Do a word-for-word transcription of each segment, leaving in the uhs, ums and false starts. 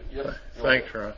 Yep. Thanks, Ron.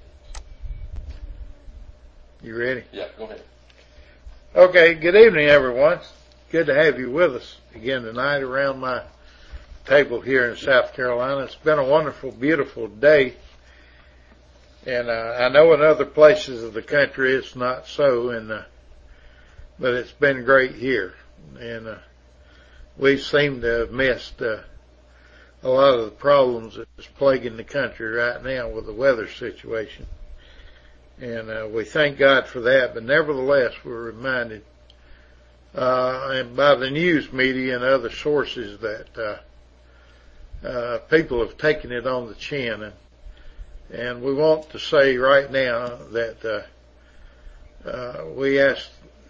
You ready? Yeah, go ahead. Okay, good evening, everyone. Good to have you with us again tonight around my table here in South Carolina. It's been a wonderful, beautiful day. And uh, I know in other places of the country it's not so, and uh, but it's been great here. And uh, we seem to have missed uh, a lot of the problems that's plaguing the country right now with the weather situation. And uh, we thank God for that, but nevertheless we're reminded uh, and by the news media and other sources that uh, uh, people have taken it on the chin. And, and we want to say right now that uh, uh, we ask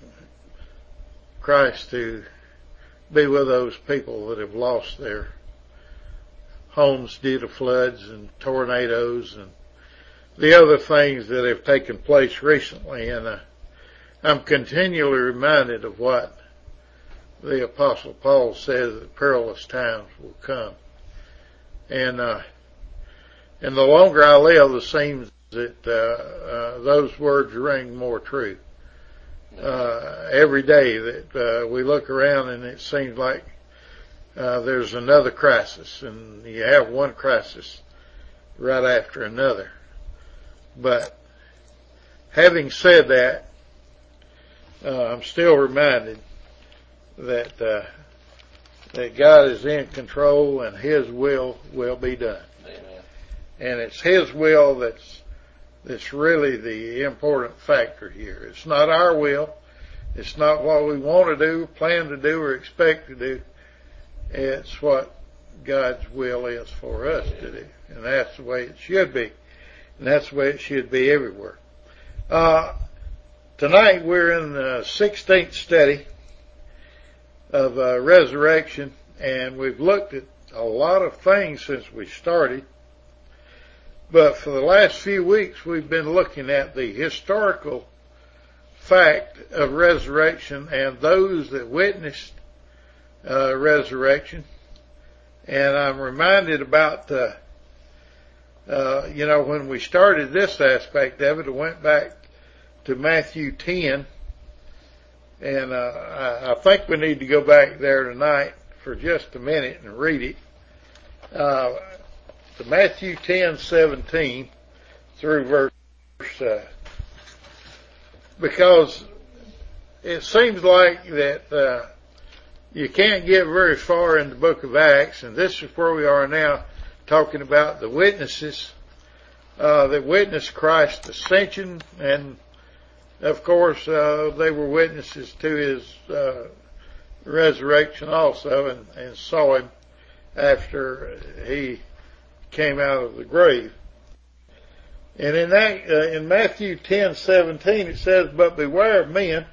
Christ to be with those people that have lost their homes due to floods and tornadoes and the other things that have taken place recently. And uh, I'm continually reminded of what the Apostle Paul says, that perilous times will come. And uh, and the longer I live, it seems that uh, uh, those words ring more true. Uh, every day that uh, we look around and it seems like uh, there's another crisis, and you have one crisis right after another. But having said that, uh, I'm still reminded that uh, that God is in control and His will will be done. Amen. And it's His will that's that's really the important factor here. It's not our will. It's not what we want to do, plan to do, or expect to do. It's what God's will is for us to do. And that's the way it should be. And that's the way it should be everywhere. Uh, tonight we're in the sixteenth study of uh, resurrection, and we've looked at a lot of things since we started. But for the last few weeks we've been looking at the historical fact of resurrection and those that witnessed uh, resurrection. And I'm reminded about the Uh, you know, when we started this aspect of it, it went back to Matthew ten, and uh, I, I think we need to go back there tonight for just a minute and read it. Uh, to Matthew ten seventeen through verse, uh, because it seems like that uh, you can't get very far in the book of Acts, and this is where we are now, talking about the witnesses uh, that witnessed Christ's ascension, and of course uh, they were witnesses to His uh, resurrection also, and, and saw Him after He came out of the grave. And in that, uh, in Matthew ten seventeen it says, "But beware of men,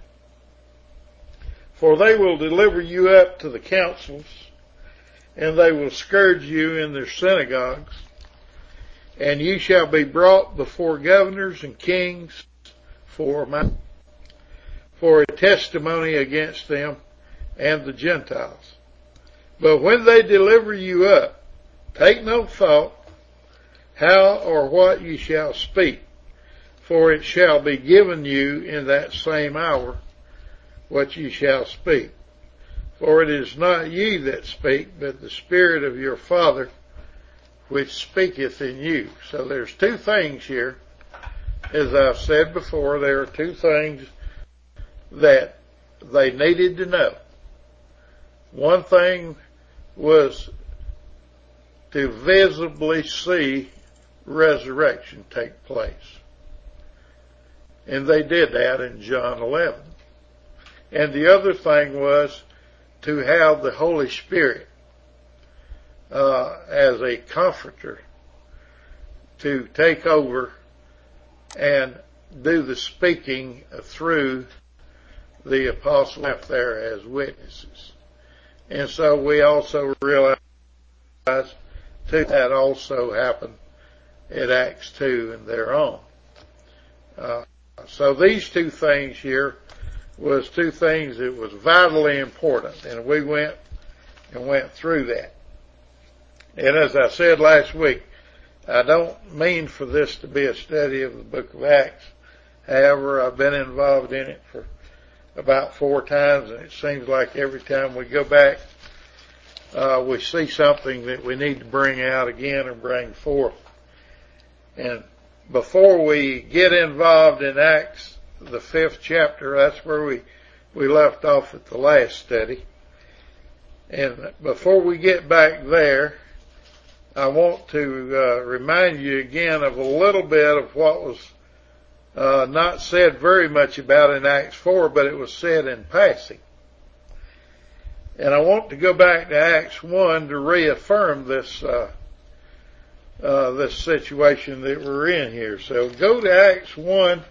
for they will deliver you up to the councils, and they will scourge you in their synagogues, and you shall be brought before governors and kings for my, for a testimony against them and the Gentiles. But when they deliver you up, take no thought how or what you shall speak, for it shall be given you in that same hour what you shall speak. For it is not ye that speak, but the Spirit of your Father which speaketh in you." So there's two things here. As I've said before, there are two things that they needed to know. One thing was to visibly see resurrection take place. And they did that in John eleven. And the other thing was to have the Holy Spirit uh, as a comforter to take over and do the speaking through the apostles left there as witnesses. And so we also realize too, that also happened at Acts two and thereon. Uh, so these two things here was two things that was vitally important, and we went and went through that. And as I said last week, I don't mean for this to be a study of the book of Acts. However, I've been involved in it for about four times, and it seems like every time we go back, uh, we see something that we need to bring out again or bring forth. And before we get involved in Acts, the fifth chapter, that's where we, we left off at the last study. And before we get back there, I want to uh, remind you again of a little bit of what was uh, not said very much about in Acts four, but it was said in passing. And I want to go back to Acts one to reaffirm this uh, uh, this situation that we're in here. So go to Acts one,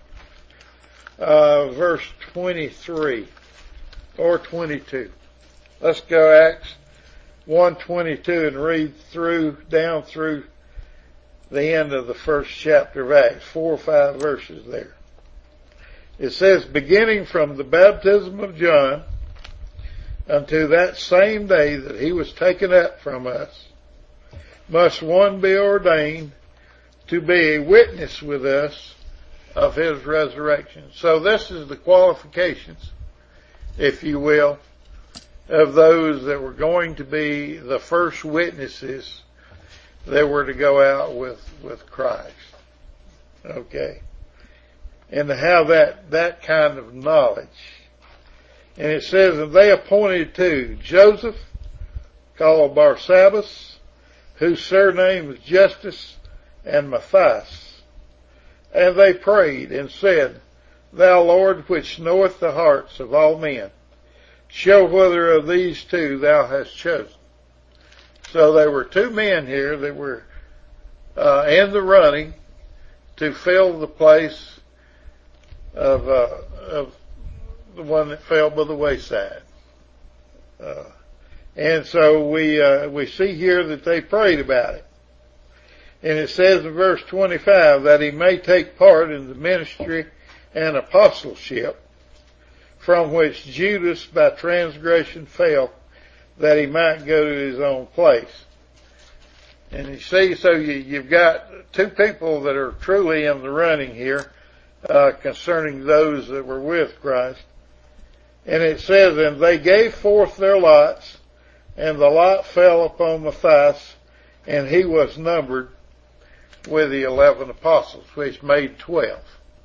uh, verse twenty-three or twenty-two. Let's go Acts one twenty-two and read through, down through the end of the first chapter of Acts, four or five verses there. It says, beginning from the baptism of John unto that same day that he was taken up from us, must one be ordained to be a witness with us of his resurrection. So this is the qualifications, if you will, of those that were going to be the first witnesses that were to go out with, with Christ. Okay. And to have that, that kind of knowledge. And it says, and they appointed two, Joseph, called Barsabbas, whose surname was Justus, and Matthias. And they prayed and said, Thou Lord, which knoweth the hearts of all men, show whether of these two thou hast chosen. So there were two men here that were uh, in the running to fill the place of, uh, of the one that fell by the wayside. Uh, and so we, uh, we see here that they prayed about it. And it says in verse twenty-five that he may take part in the ministry and apostleship, from which Judas by transgression fell, that he might go to his own place. And you see, so you, you've got two people that are truly in the running here, uh, concerning those that were with Christ. And it says, and they gave forth their lots, and the lot fell upon Matthias, and he was numbered with the eleven apostles, which made twelve.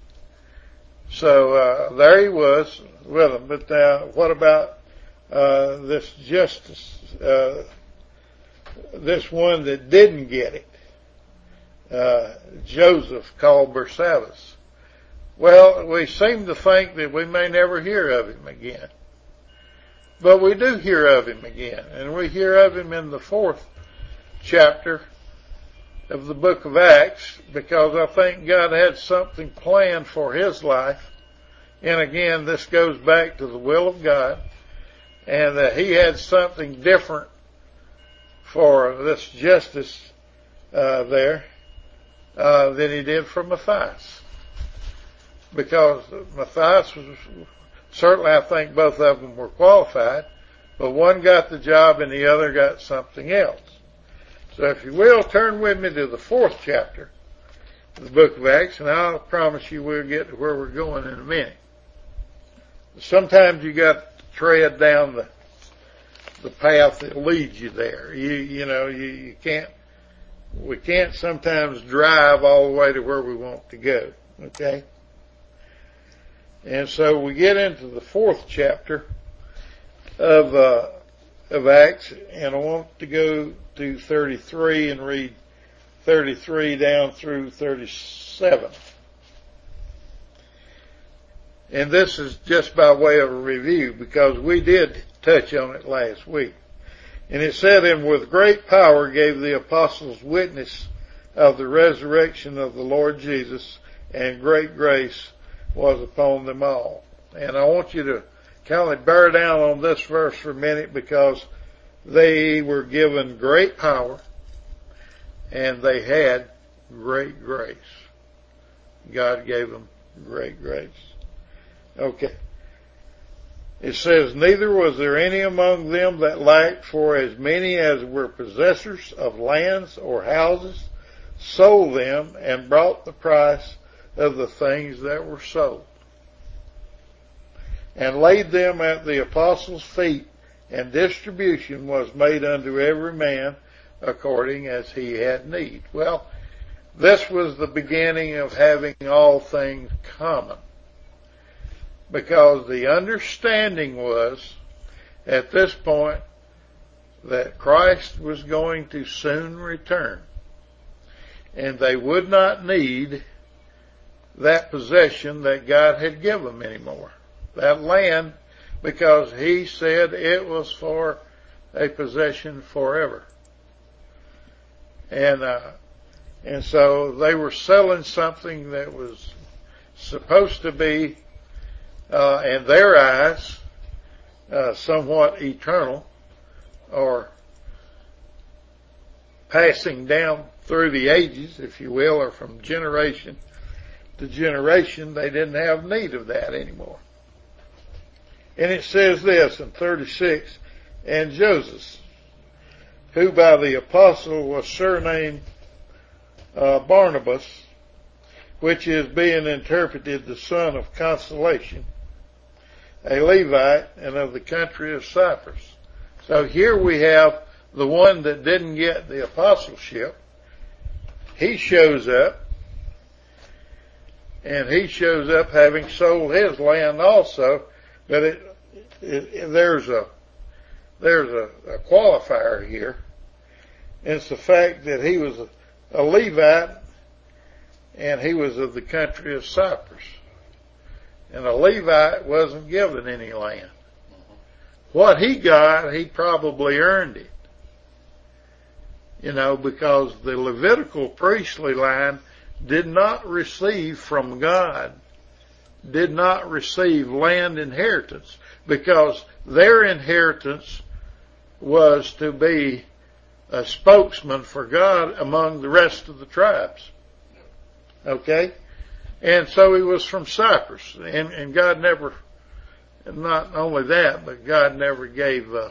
So, uh, there he was with them. But now, what about, uh, this Justus, uh, this one that didn't get it? Uh, Joseph, called Barsabbas. Well, we seem to think that we may never hear of him again. But we do hear of him again. And we hear of him in the fourth chapter of the book of Acts, because I think God had something planned for his life. And again, this goes back to the will of God, and that he had something different for this Justus uh, there uh, than he did for Matthias. Because Matthias was, certainly I think both of them were qualified, but one got the job and the other got something else. So if you will, turn with me to the fourth chapter of the book of Acts, and I'll promise you we'll get to where we're going in a minute. Sometimes you got to tread down the the path that leads you there. You you know, you, you can't we can't sometimes drive all the way to where we want to go. Okay? And so we get into the fourth chapter of uh of Acts, and I want to go to thirty-three and read thirty-three down through thirty-seven. And this is just by way of a review, because we did touch on it last week. And it said, and with great power gave the apostles witness of the resurrection of the Lord Jesus, and great grace was upon them all. And I want you to kind of bear down on this verse for a minute, because they were given great power and they had great grace. God gave them great grace. Okay. It says, neither was there any among them that lacked, for as many as were possessors of lands or houses sold them, and brought the price of the things that were sold, and laid them at the apostles' feet, and distribution was made unto every man according as he had need. Well, this was the beginning of having all things common, because the understanding was at this point that Christ was going to soon return, and they would not need that possession that God had given them anymore, that land, because he said it was for a possession forever. And uh, and so they were selling something that was supposed to be, uh, in their eyes, uh, somewhat eternal, or passing down through the ages, if you will, or from generation to generation. They didn't have need of that anymore. And it says this in thirty-six, and Joseph, who by the apostle was surnamed uh, Barnabas, which is being interpreted the son of consolation, a Levite, and of the country of Cyprus. So here we have the one that didn't get the apostleship. He shows up, and he shows up having sold his land also, but it, it, it, there's a there's a, a qualifier here. It's the fact that he was a, a Levite, and he was of the country of Cyprus. And a Levite wasn't given any land. What he got, he probably earned it. You know, because the Levitical priestly line did not receive from God, did not receive land inheritance, because their inheritance was to be a spokesman for God among the rest of the tribes. Okay? And so he was from Cyprus, and, and God never, not only that, but God never gave, uh,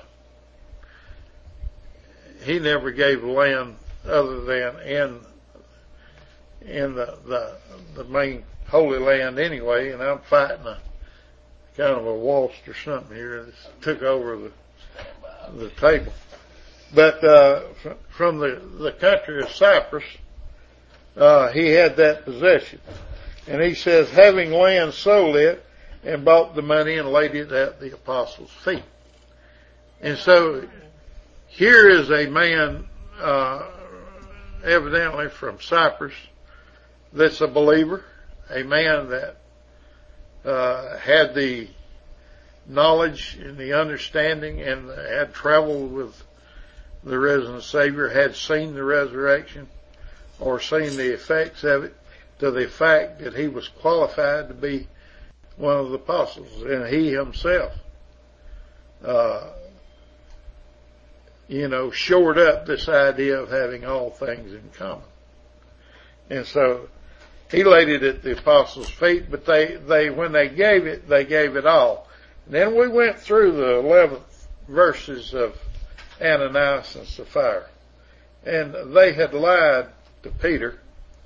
he never gave land other than in, in the, the, the main Holy Land anyway. And I'm fighting a kind of a waltz or something here that took over the, the table. But, uh, from the, the country of Cyprus, uh, he had that possession. And he says, having land, sold it, and bought the money and laid it at the apostles' feet. And so here is a man, uh, evidently from Cyprus, that's a believer, a man that uh, had the knowledge and the understanding and had traveled with the risen Savior, had seen the resurrection or seen the effects of it, to the fact that he was qualified to be one of the apostles. And he himself, uh, you know, shored up this idea of having all things in common. And so he laid it at the apostles' feet, but they, they, when they gave it, they gave it all. And then we went through the eleventh verses of Ananias and Sapphira, and they had lied to Peter.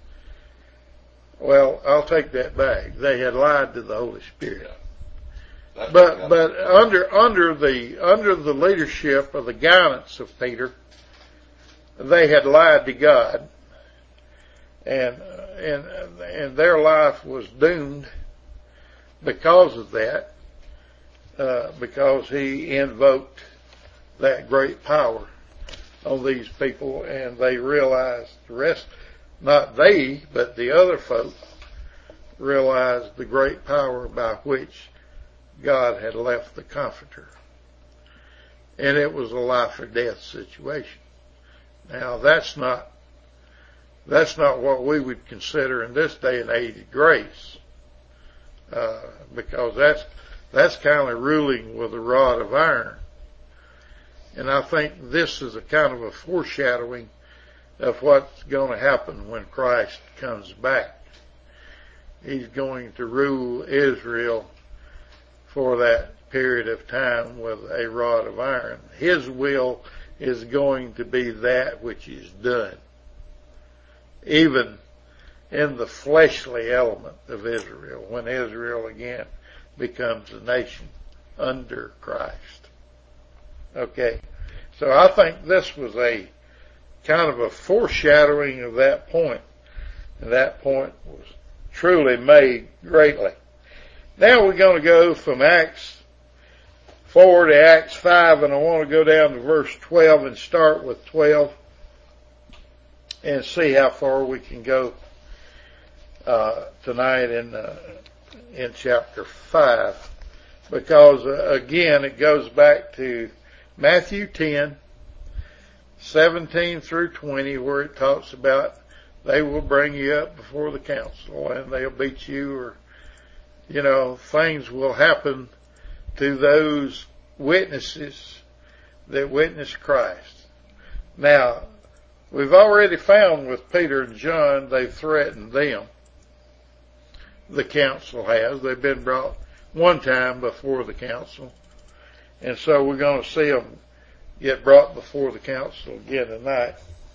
Well, I'll take that back. They had lied to the Holy Spirit. Yeah. But, but under, under the, under the leadership of the guidance of Peter, they had lied to God, and, and, and their life was doomed because of that, uh, because he invoked that great power on these people, and they realized the rest, not they, but the other folk realized the great power by which God had left the Comforter. And it was a life or death situation. Now that's not, that's not what we would consider in this day and age grace, uh, because that's, that's kind of ruling with a rod of iron. And I think this is a kind of a foreshadowing of what's going to happen when Christ comes back. He's going to rule Israel for that period of time with a rod of iron. His will is going to be that which is done. even in the fleshly element of Israel, when Israel again becomes a nation under Christ. Okay, so I think this was a kind of a foreshadowing of that point, and that point was truly made greatly. Now we're going to go from Acts four to Acts five, and I want to go down to verse twelve and start with twelve and see how far we can go uh, tonight in uh, in chapter five, because uh, again it goes back to Matthew ten, seventeen through twenty, where it talks about they will bring you up before the council and they'll beat you, or, you know, things will happen to those witnesses that witness Christ. Now, we've already found with Peter and John, they've threatened them. The council has. They've been brought one time before the council. And so we're going to see them get brought before the council again tonight.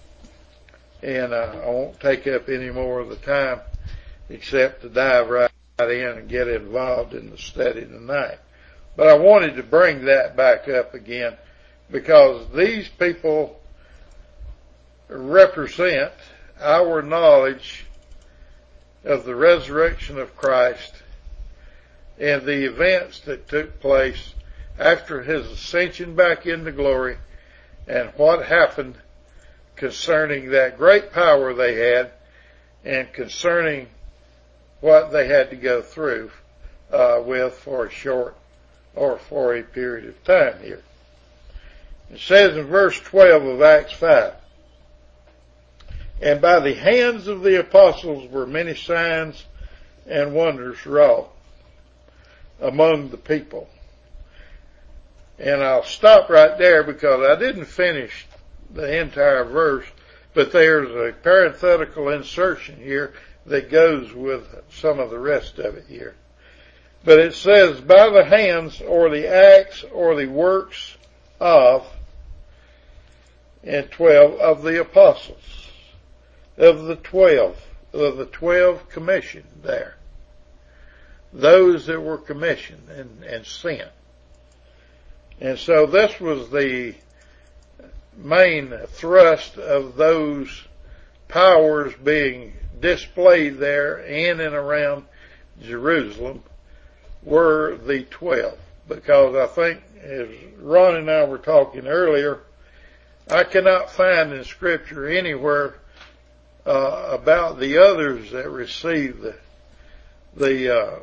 And uh, I won't take up any more of the time except to dive right in and get involved in the study tonight. But I wanted to bring that back up again because these people represent our knowledge of the resurrection of Christ and the events that took place after his ascension back into glory, and what happened concerning that great power they had and concerning what they had to go through uh, with for a short or for a period of time here. It says in verse twelve of Acts five, "And by the hands of the apostles were many signs and wonders wrought among the people." And I'll stop right there because I didn't finish the entire verse, but there's a parenthetical insertion here that goes with some of the rest of it here. But it says, by the hands or the acts or the works of, and twelve, of the apostles, of the twelve, of the twelve commissioned there. Those that were commissioned and, and sent. And so this was the main thrust of those powers being displayed there in and around Jerusalem were the twelve. Because I think, as Ron and I were talking earlier, I cannot find in Scripture anywhere uh, about the others that received the the uh,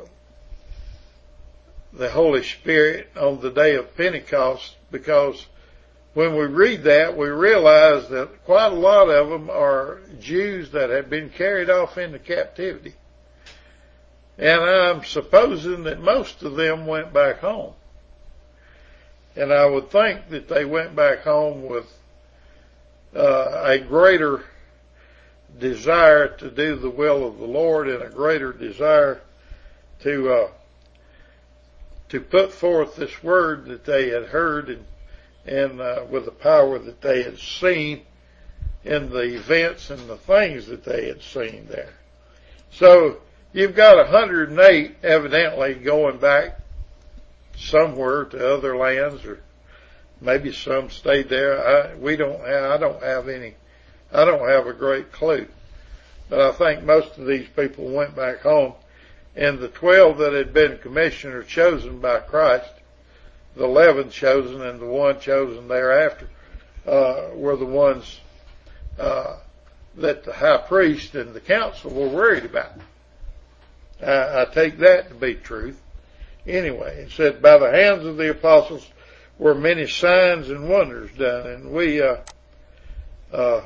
the Holy Spirit on the day of Pentecost, because when we read that, we realize that quite a lot of them are Jews that had been carried off into captivity. And I'm supposing that most of them went back home. And I would think that they went back home with uh, a greater desire to do the will of the Lord and a greater desire to uh, to put forth this word that they had heard and, and uh, with the power that they had seen in the events and the things that they had seen there. So you've got one hundred eight evidently going back somewhere to other lands, or maybe some stayed there. I, we don't have, I don't have any, I don't have a great clue. But I think most of these people went back home. And the twelve that had been commissioned or chosen by Christ, the eleven chosen and the one chosen thereafter, uh, were the ones uh, that the high priest and the council were worried about. I, I take that to be truth. Anyway, it said, by the hands of the apostles were many signs and wonders done. And we, uh, uh,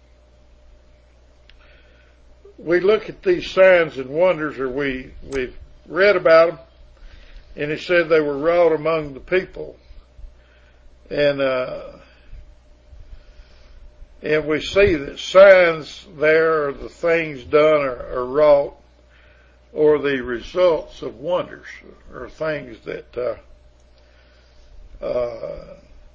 we look at these signs and wonders, or we, we've read about them, and it said they were wrought among the people. And, uh, and we see that signs there are the things done or, or wrought, or the results of wonders, or things that, uh, uh,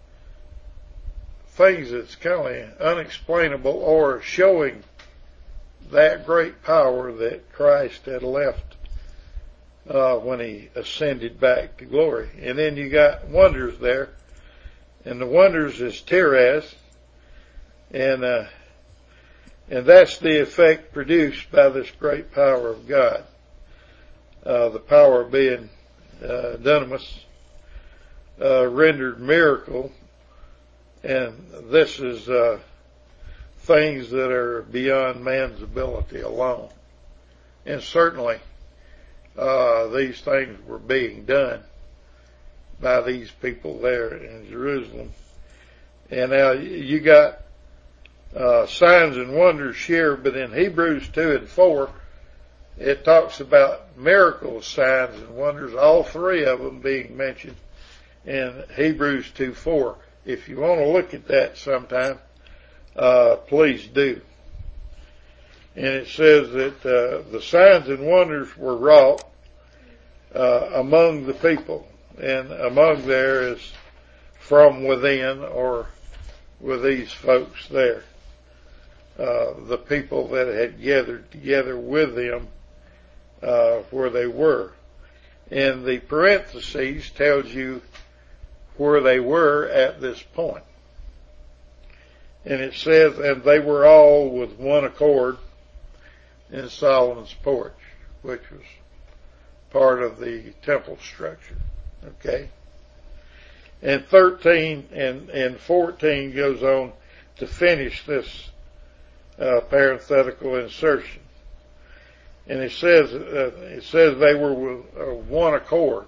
things that's kind of unexplainable, or showing that great power that Christ had left uh, when he ascended back to glory. And then you got wonders there, and the wonders is Tiras, and uh, and that's the effect produced by this great power of God. Uh, the power being uh, dunamis, uh, rendered miracle, and this is uh, things that are beyond man's ability alone. And certainly, uh, these things were being done by these people there in Jerusalem. And now you got uh, signs and wonders here, but in Hebrews two and four, it talks about miracles, signs, and wonders, all three of them being mentioned in Hebrews two four. If you want to look at that sometime, uh, please do. And it says that uh, the signs and wonders were wrought uh, among the people. And among there is from within, or with these folks there. Uh, the people that had gathered together with them uh, where they were. And the parentheses tells you where they were at this point. And it says, and they were all with one accord in Solomon's porch, which was part of the temple structure. Okay? And thirteen and, and fourteen goes on to finish this uh, parenthetical insertion. And it says, uh, it says they were with uh, one accord.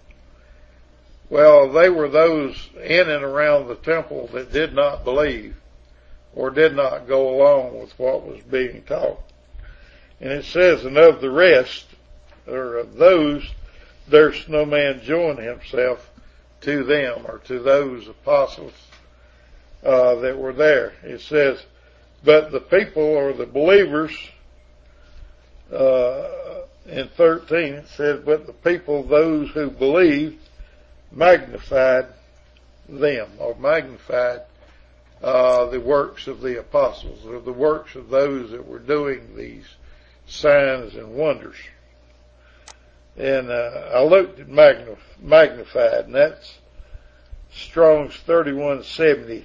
Well, they were those in and around the temple that did not believe or did not go along with what was being taught. And it says, and of the rest, or of those, durst no man join himself to them, or to those apostles uh, that were there. It says, but the people, or the believers, uh, in thirteen it says, but the people, those who believed, magnified them, or magnified uh, the works of the apostles, or the works of those that were doing these signs and wonders. And uh, I looked at magnif- magnified, and that's Strong's thirty-one seventy,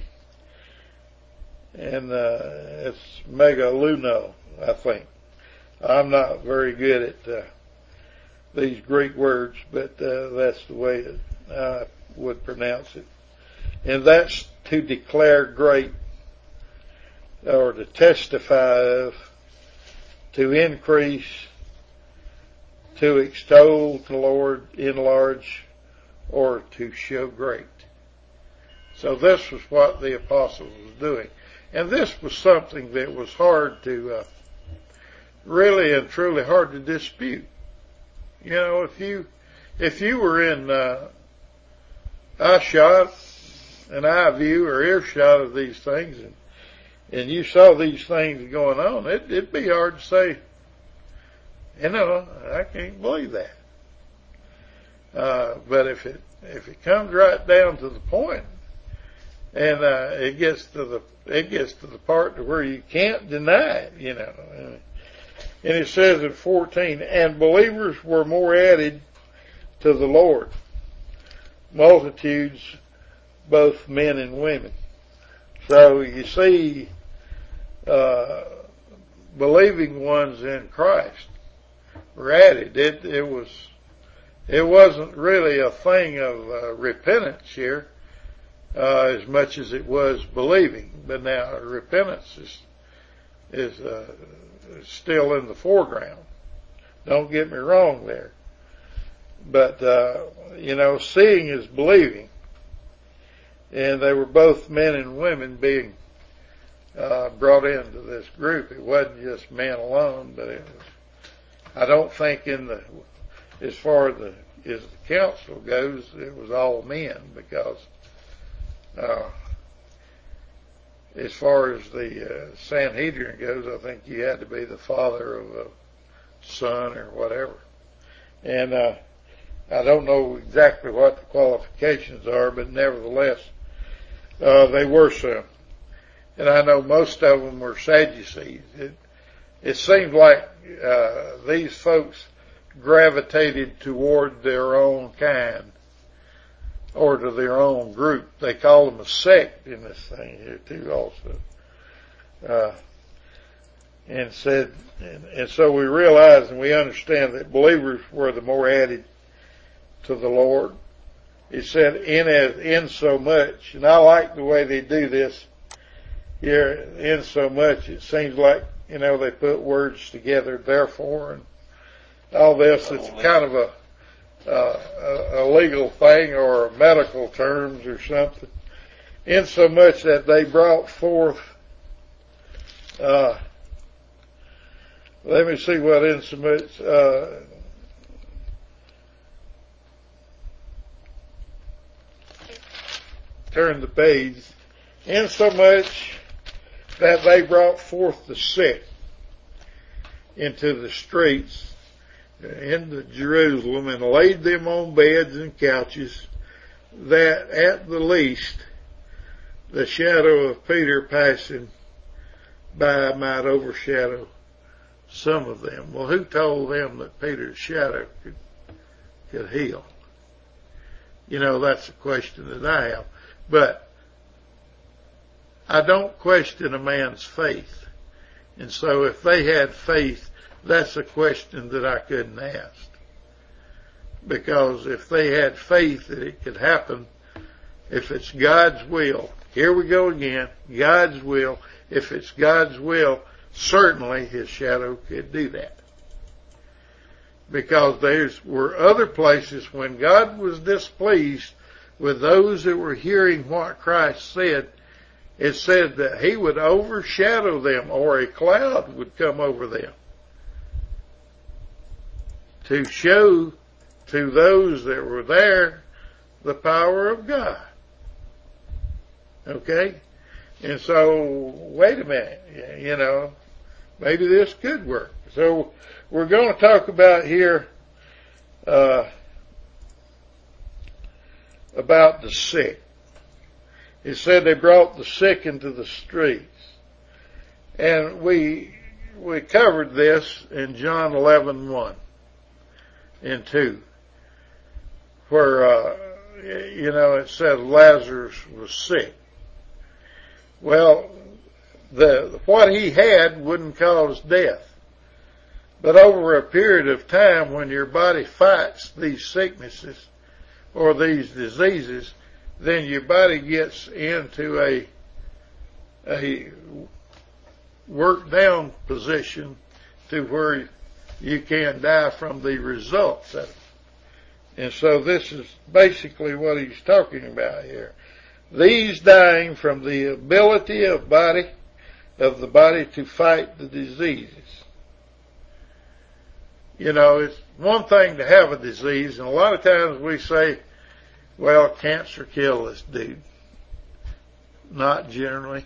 and uh, it's megaluno, I think. I'm not very good at uh, these Greek words, but uh, that's the way that I would pronounce it. And that's to declare great, or to testify of, to increase, to extol the Lord, enlarge, or to show great. So this was what the apostles was doing. And this was something that was hard to, uh, really and truly hard to dispute. You know, if you, if you were in, uh, eyeshot, an eye view or earshot of these things, and, and you saw these things going on, it, it'd be hard to say, you know, I can't believe that. Uh, but if it, if it comes right down to the point, and, uh, it gets to the, it gets to the part to where you can't deny it, you know. And it says in fourteen, and believers were more added to the Lord, multitudes, both men and women. So you see, uh, believing ones in Christ were added. It, it was, it wasn't really a thing of uh, repentance here, uh, as much as it was believing. But now repentance is, is, uh, still in the foreground. Don't get me wrong there. But, uh, you know, seeing is believing. And they were both men and women being, uh, brought into this group. It wasn't just men alone, but it was, I don't think in the, as far as the, as the council goes, it was all men, because, uh, as far as the uh, Sanhedrin goes, I think you had to be the father of a son or whatever. And uh, I don't know exactly what the qualifications are, but nevertheless, uh, they were some. And I know most of them were Sadducees. It, it seemed like uh, these folks gravitated toward their own kind or to their own group. They call them a sect in this thing here too also. Uh, and said, and, and so we realize and we understand that believers were the more added to the Lord. He said, in as, in so much, and I like the way they do this here, in so much, it seems like, you know, they put words together, therefore, and all this. It's kind of a, uh, a, a legal thing or medical terms or something. In so much that they brought forth, uh, let me see what in so much, uh, turn the page, in so much that they brought forth the sick into the streets into Jerusalem and laid them on beds and couches, that at the least the shadow of Peter passing by might overshadow some of them. Well, who told them that Peter's shadow could, could heal? You know, that's a question that I have. But I don't question a man's faith. And so if they had faith, that's a question that I couldn't ask. Because if they had faith that it could happen, if it's God's will, here we go again, God's will, if it's God's will, certainly his shadow could do that. Because there were other places when God was displeased with those that were hearing what Christ said, it said that he would overshadow them, or a cloud would come over them to show to those that were there the power of God. Okay? And so, wait a minute, you know, maybe this could work. So, we're going to talk about here, uh, about the sick. It said they brought the sick into the streets. And we, we covered this in John eleven one and two, where, uh, you know, it said Lazarus was sick. Well, the, what he had wouldn't cause death. But over a period of time, when your body fights these sicknesses or these diseases, then your body gets into a, a work down position to where you can die from the results of it. And so this is basically what he's talking about here. These dying from the ability of body, of the body to fight the diseases. You know, it's one thing to have a disease, and a lot of times we say, well, cancer killed this dude. Not generally.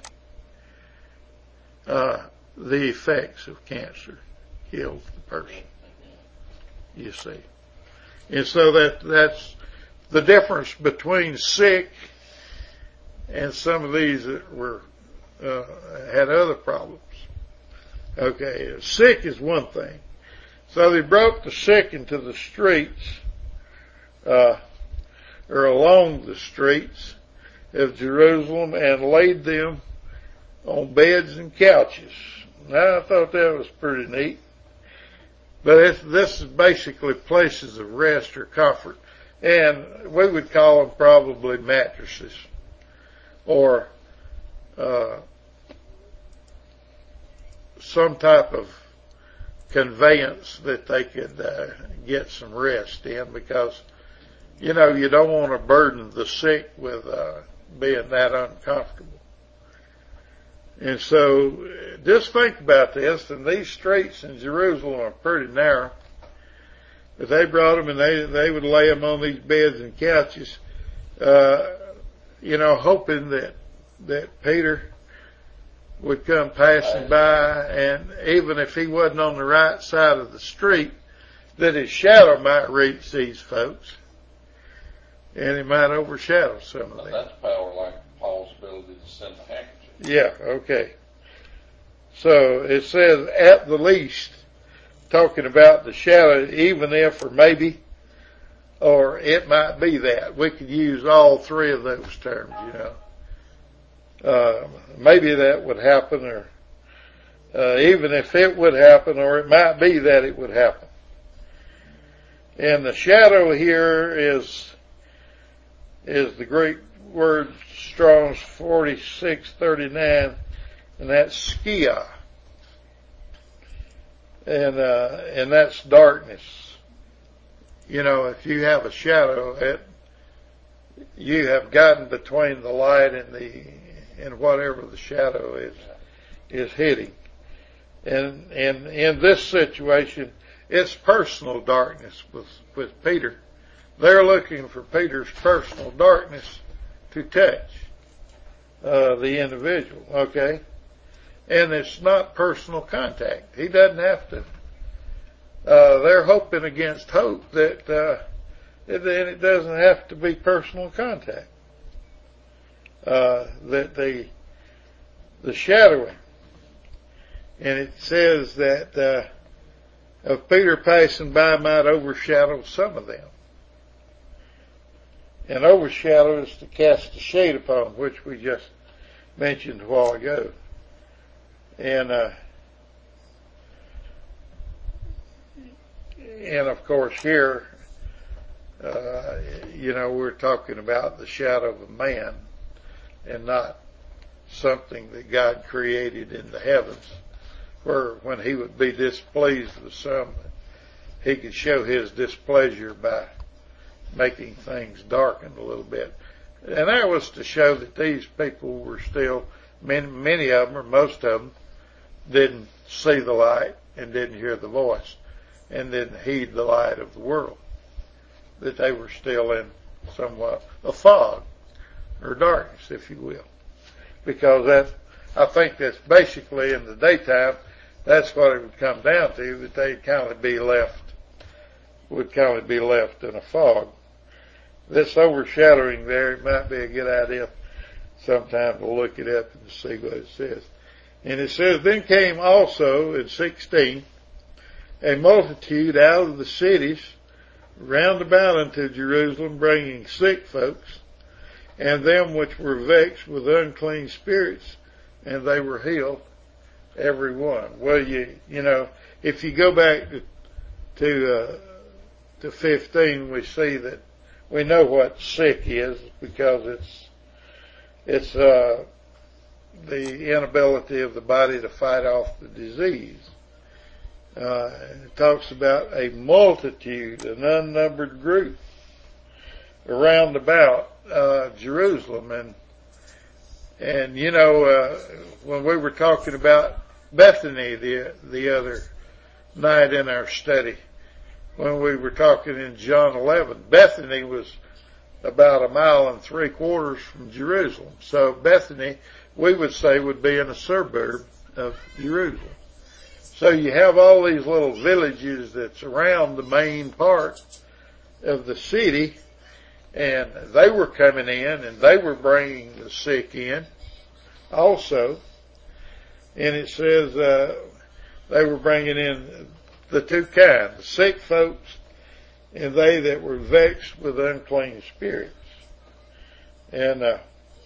Uh, the effects of cancer killed the person. You see. And so that, that's the difference between sick and some of these that were, uh, had other problems. Okay. Sick is one thing. So they brought the sick into the streets, uh, or along the streets of Jerusalem and laid them on beds and couches. Now I thought that was pretty neat. But it's, this is basically places of rest or comfort. And we would call them probably mattresses or, uh, some type of conveyance that they could, uh, get some rest in, because, you know, you don't want to burden the sick with, uh, being that uncomfortable. And so, just think about this, and these streets in Jerusalem are pretty narrow, but they brought them and they, they would lay them on these beds and couches, uh, you know, hoping that, that Peter would come passing by, and even if he wasn't on the right side of the street, that his shadow might reach these folks, and he might overshadow some of them. That's power like Paul's ability to send a handkerchief. Yeah, okay. So it says at the least, talking about the shadow, even if or maybe, or it might be that. We could use all three of those terms, you know. Uh, maybe that would happen, or uh, even if it would happen, or it might be that it would happen. And the shadow here is is the Greek word Strong's forty-six thirty-nine, and that's skia. And, uh, and that's darkness. You know, if you have a shadow, it, you have gotten between the light and the, and whatever the shadow is, is hitting. And, and in this situation, it's personal darkness with, with Peter. They're looking for Peter's personal darkness to touch, uh, the individual, okay? And it's not personal contact. He doesn't have to. Uh, they're hoping against hope that, uh, it, it doesn't have to be personal contact. Uh, that the, the shadowing. And it says that, uh, of Peter passing by might overshadow some of them. And overshadow is to cast a shade upon, which we just mentioned a while ago. And, uh, and of course here, uh, you know, we're talking about the shadow of a man and not something that God created in the heavens, where when he would be displeased with some, he could show his displeasure by making things darken a little bit. And that was to show that these people were still, many, many of them, or most of them, didn't see the light and didn't hear the voice and didn't heed the light of the world, that they were still in somewhat a fog or darkness, if you will, because that, I think that's basically in the daytime, that's what it would come down to, that they'd kind of be left, would kind of be left in a fog. This overshadowing there, it might be a good idea sometime to look it up and see what it says. And it says, then came also in sixteen a multitude out of the cities round about unto Jerusalem, bringing sick folks, and them which were vexed with unclean spirits, and they were healed, every one. Well, you you know, if you go back to to, uh, to fifteen, we see that we know what sick is, because it's it's uh the inability of the body to fight off the disease. Uh, it talks about a multitude, an unnumbered group around about uh, Jerusalem, and and you know uh, when we were talking about Bethany the the other night in our study, when we were talking in John eleven, Bethany was about a mile and three quarters from Jerusalem. So Bethany, we would say, would be in a suburb of Jerusalem. So you have all these little villages that's around the main part of the city, and they were coming in and they were bringing the sick in also. And it says uh, they were bringing in the two kinds, the sick folks and they that were vexed with unclean spirits. And uh,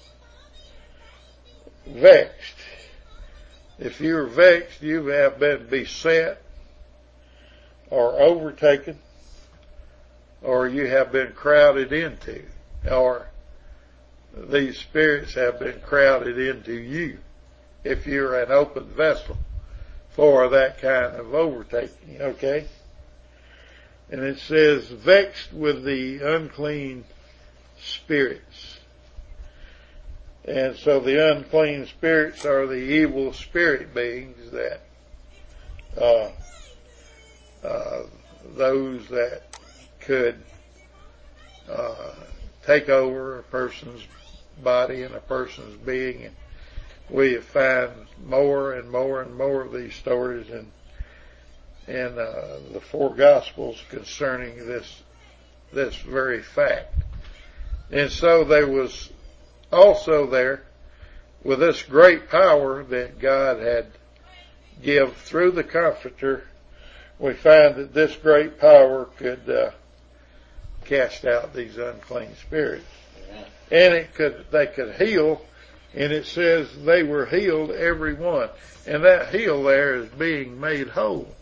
vexed. If you're vexed, you have been beset or overtaken, or you have been crowded into, or these spirits have been crowded into you, if you're an open vessel for that kind of overtaking, okay? And it says, vexed with the unclean spirits. And so the unclean spirits are the evil spirit beings that, uh, uh, those that could, uh, take over a person's body and a person's being. And we find more and more and more of these stories in, in, uh, the four Gospels concerning this, this very fact. And so there was also there, with this great power that God had give through the Comforter, we find that this great power could uh, cast out these unclean spirits. Amen. And it could, they could heal, and it says they were healed, every one. And that heal there is being made whole.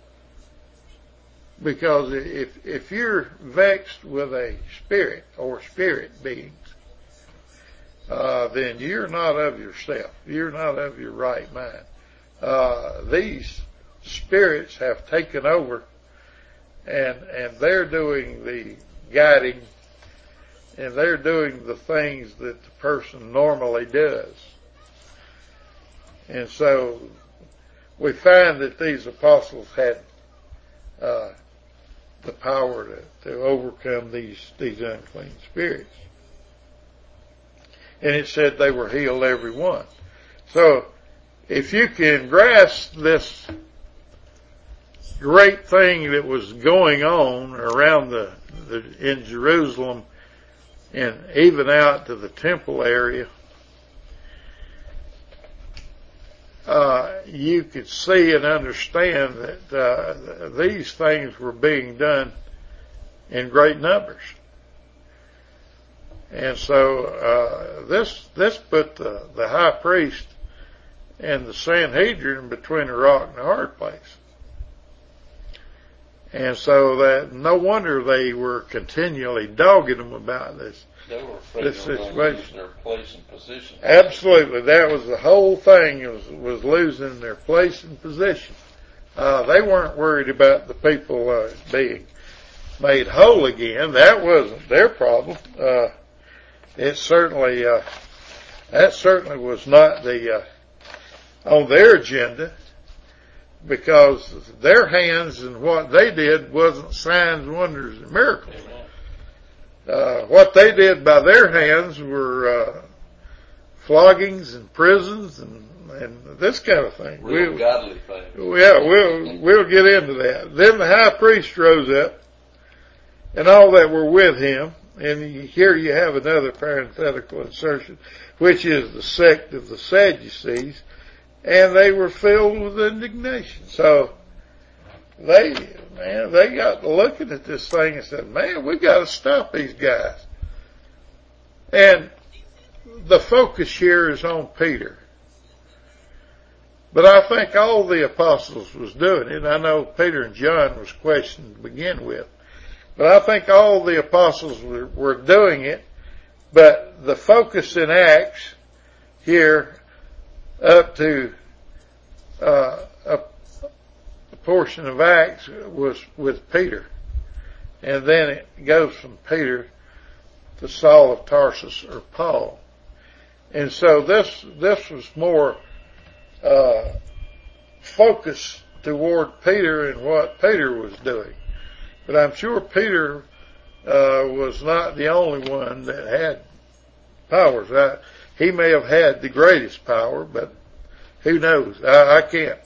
Because if, if you're vexed with a spirit or spirit beings, uh, then you're not of yourself. You're not of your right mind. Uh, these spirits have taken over, and, and they're doing the guiding, and they're doing the things that the person normally does. And so we find that these apostles had uh, the power to, to overcome these, these unclean spirits. And it said they were healed, every one. So if you can grasp this great thing that was going on around the, the in Jerusalem and even out to the temple area, uh, you could see and understand that uh, these things were being done in great numbers. And so uh, this this put the, the high priest and the Sanhedrin between a rock and a hard place. And so that no wonder they were continually dogging them about this. They were afraid this they were situation. going to lose their place and position. Absolutely, that was the whole thing, was was losing their place and position. Uh, they weren't worried about the people uh, being made whole again. That wasn't their problem. Uh, it certainly uh, that certainly was not the uh, on their agenda, because their hands and what they did wasn't signs, wonders, and miracles. Uh, what they did by their hands were uh, floggings and prisons and, and this kind of thing. Real we'll, godly things. Yeah, we'll we'll get into that. Then the high priest rose up, and all that were with him. And here you have another parenthetical insertion, which is the sect of the Sadducees, and they were filled with indignation. So they, man, they got to looking at this thing and said, man, we got to stop these guys. And the focus here is on Peter. But I think all the apostles was doing it. I know Peter and John was questioned to begin with. But I think all the apostles were, were doing it. But the focus in Acts here up to uh, a, a portion of Acts was with Peter. And then it goes from Peter to Saul of Tarsus, or Paul. And so this this was more uh, focused toward Peter and what Peter was doing. But I'm sure Peter uh, was not the only one that had powers. I, he may have had the greatest power, but who knows? I, I can't.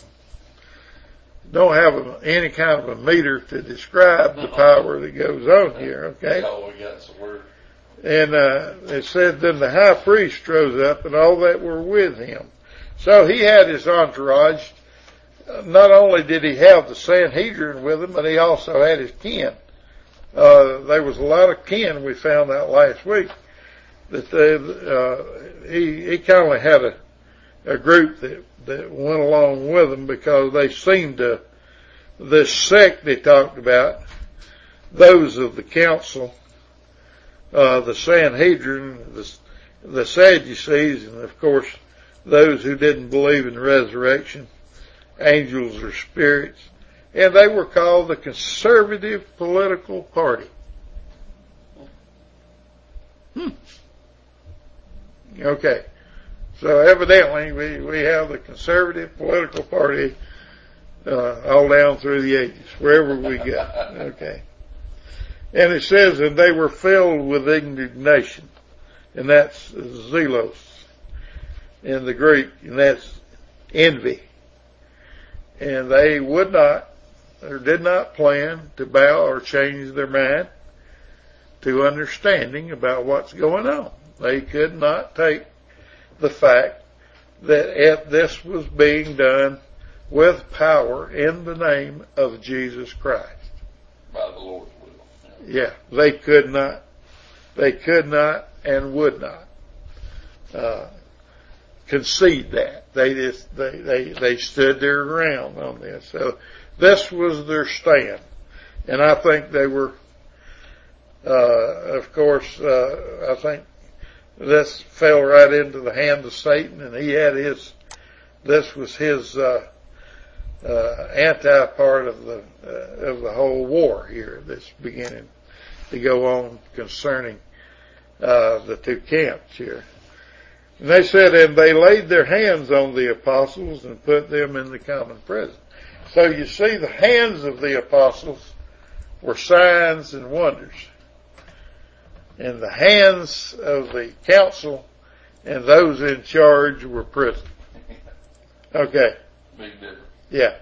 Don't have a, any kind of a meter to describe the power that goes on here, okay? All we got is a word. And uh, it said, then the high priest rose up and all that were with him. So he had his entourage. Not only did he have the Sanhedrin with him, but he also had his kin. Uh, there was a lot of kin, we found out last week, that they, uh, he, he kind of had a, a group that, that went along with him, because they seemed to, this sect they talked about, those of the council, uh, the Sanhedrin, the, the Sadducees, and of course those who didn't believe in resurrection, angels or spirits, and they were called the Conservative Political Party. Hmm. Okay. So evidently we, we have the Conservative Political Party uh, all down through the ages, wherever we go. Okay. And it says, and they were filled with indignation, and that's zelos in the Greek, and that's envy. And they would not, or did not plan to bow or change their mind to understanding about what's going on. They could not take the fact that this was being done with power in the name of Jesus Christ. By the Lord's will. Yeah, they could not, they could not and would not uh, concede that. They just, they, they, they stood their ground on this. So this was their stand. And I think they were, uh, of course, uh, I think this fell right into the hand of Satan, and he had his, this was his, uh, uh, anti part of the, uh, of the whole war here that's beginning to go on concerning, uh, the two camps here. And they said, and they laid their hands on the apostles and put them in the common prison. So you see, the hands of the apostles were signs and wonders. And the hands of the council and those in charge were prison. Okay. Big difference. Yeah.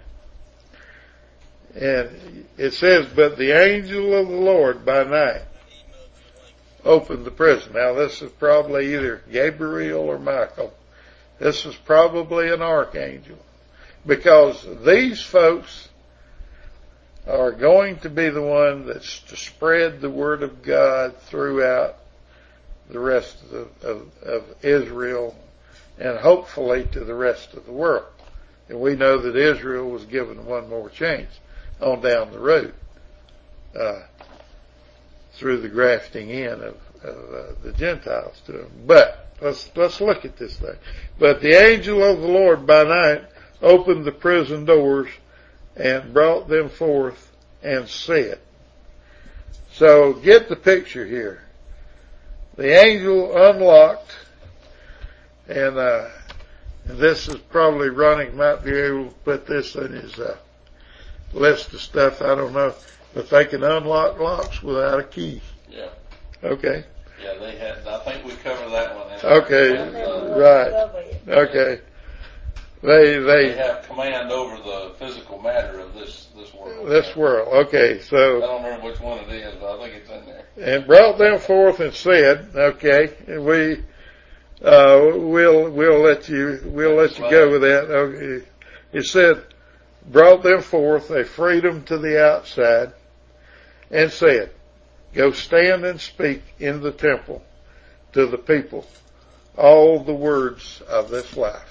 And it says, but the angel of the Lord by night opened the prison. Now this is probably either Gabriel or Michael. This is probably an archangel. Because these folks are going to be the one that's to spread the word of God throughout the rest of, the, of, of Israel and hopefully to the rest of the world. And we know that Israel was given one more chance on down the road uh, through the grafting in of, of uh, the Gentiles to them. But let's let's look at this thing. But the angel of the Lord by night opened the prison doors and brought them forth and said. So get the picture here. The angel unlocked, and, uh, and this is probably Ronnie might be able to put this in his uh, list of stuff. I don't know, but they can unlock locks without a key. Yeah. Okay. Yeah, they had. I think we covered that one. Okay. Right. Okay. They, they, they have command over the physical matter of this, this world. This world. Okay, so. I don't remember which one it is, but I think it's in there. And brought them forth and said, okay, and we, uh, we'll, we'll let you, we'll let you go with that. Okay. It said, brought them forth, they freed them to the outside and said, go stand and speak in the temple to the people all the words of this life.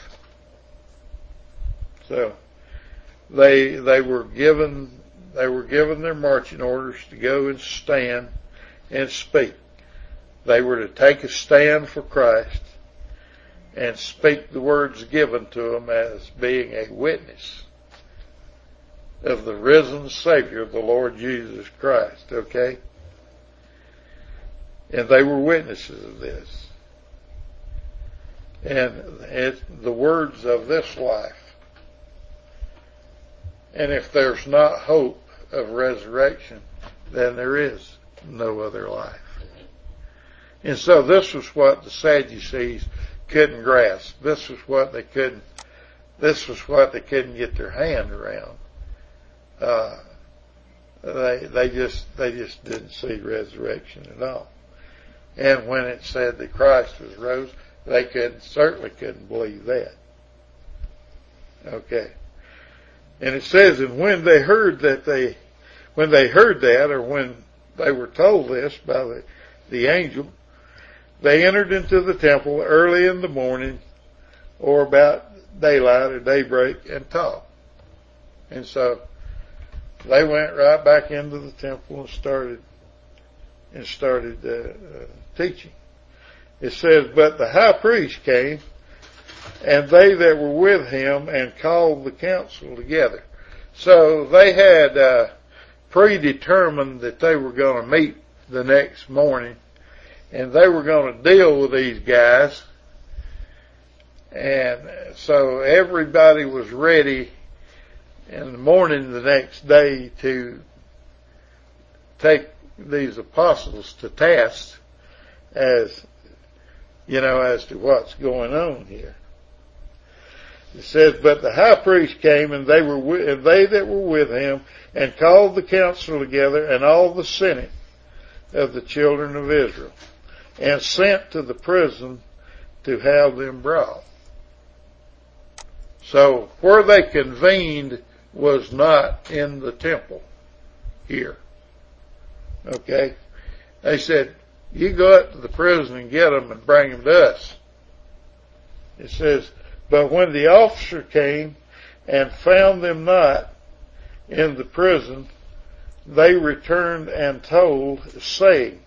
So they they were given they were given their marching orders to go and stand and speak. They were to take a stand for Christ and speak the words given to them as being a witness of the risen Savior, the Lord Jesus Christ. Okay? And they were witnesses of this. And it's the words of this life. And if there's not hope of resurrection, then there is no other life. And so this was what the Sadducees couldn't grasp. This was what they couldn't, this was what they couldn't get their hand around. Uh, they, they just, they just didn't see resurrection at all. And when it said that Christ was rose, they could, certainly couldn't believe that. Okay. And it says, and when they heard that they, when they heard that, or when they were told this by the, the angel, they entered into the temple early in the morning, or about daylight or daybreak, and taught. And so they went right back into the temple and started, and started uh, uh, teaching. It says, but the high priest came, and they that were with him, and called the council together. So they had uh, predetermined that they were going to meet the next morning, and they were going to deal with these guys. And so everybody was ready in the morning the next day to take these apostles to task as, you know, as to what's going on here. It says, but the high priest came, and they were with, and they that were with him, and called the council together, and all the senate of the children of Israel, and sent to the prison to have them brought. So where they convened was not in the temple here. Okay? They said, you go up to the prison and get them and bring them to us. It says, but when the officer came and found them not in the prison, they returned and told, saying,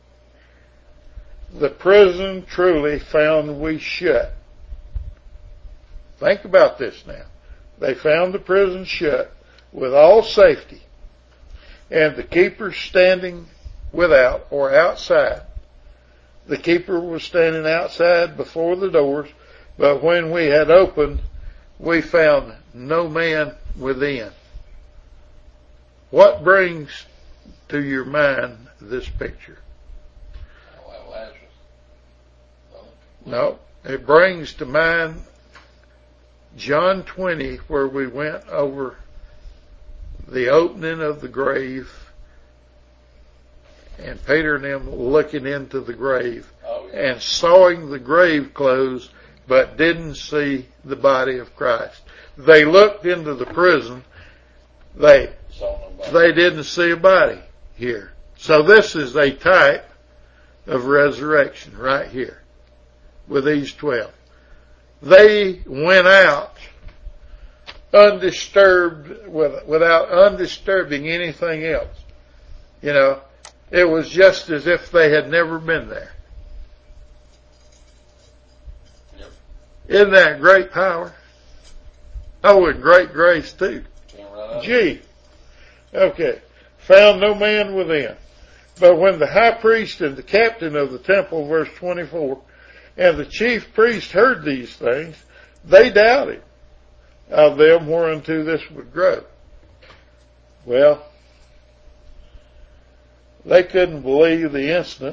the prison truly found we shut. Think about this now. They found the prison shut with all safety, and the keeper standing without or outside. The keeper was standing outside before the doors, but when we had opened, we found no man within. What brings to your mind this picture? Oh, Lazarus. No, it brings to mind John twenty, where we went over the opening of the grave and Peter and them looking into the grave Oh, yeah. and sawing the grave closed, but didn't see the body of Christ. They looked into the prison. They, Saw nobody. they didn't see a body here. So this is a type of resurrection right here with these twelve. They went out undisturbed, with, without undisturbing anything else. You know, it was just as if they had never been there. Yep. Isn't that great power? Oh, and great grace too. Came right out. Gee. Okay. Found no man within. But when the high priest and the captain of the temple, verse twenty-four, and the chief priest heard these things, they doubted of them whereunto this would grow. Well, they couldn't believe the instant.